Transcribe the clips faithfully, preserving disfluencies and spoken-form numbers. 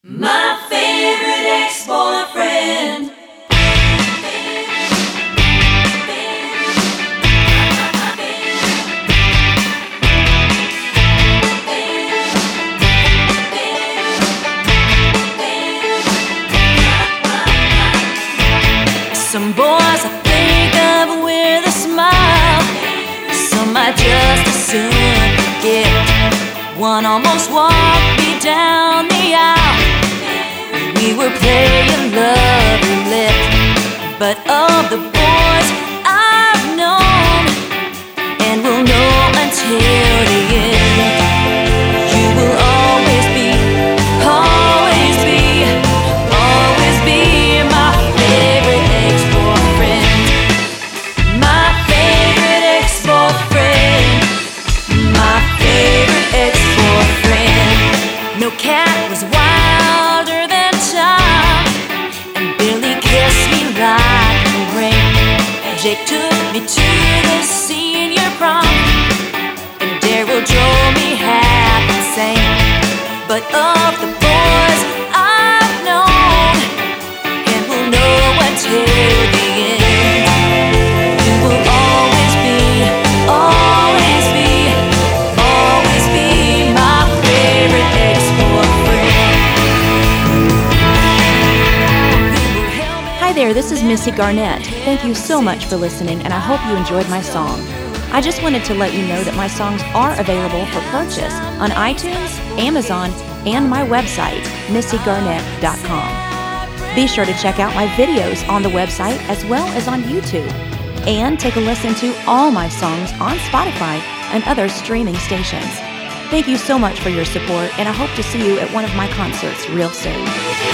My favorite ex-boyfriend. Some boys I think of with a smile, some I just as soon forget. One almost walked me down the aisle. We were playing love roulette, but of the boys I've known and will know until the end, you will always be, always be, always be my favorite ex-boyfriend. My favorite ex-boyfriend. My favorite ex-boyfriend. No cat was wilder than Tom, and Billy kissed me like a ring. Jake took me to the senior prom, and Daryl drove me half insane. But of the boys I've known and will know until the end, you will always be, always be, always be my favorite ex-boyfriend. Hi there, this is Missy Garnett. Thank you so much for listening, and I hope you enjoyed my song. I just wanted to let you know that my songs are available for purchase on iTunes, Amazon, and my website, missy garnett dot com. Be sure to check out my videos on the website as well as on YouTube, and take a listen to all my songs on Spotify and other streaming stations. Thank you so much for your support, and I hope to see you at one of my concerts real soon.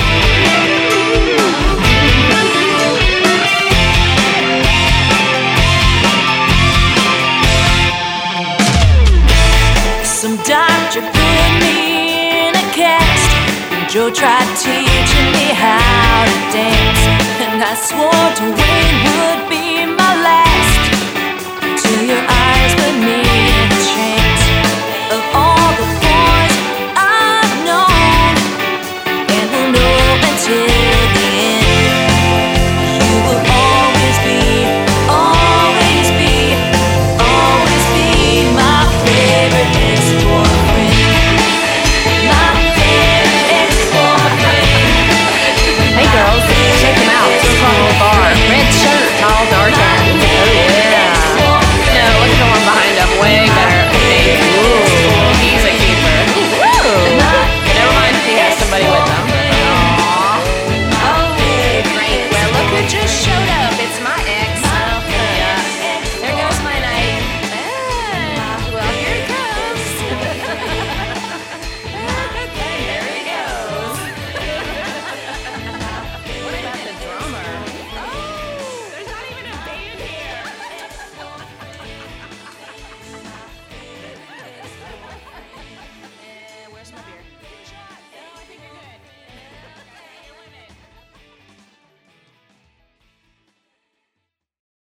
Some doctor put me in a cast, and Joe tried teaching me how to dance, and I swore to Wayne would be my last, till your eyes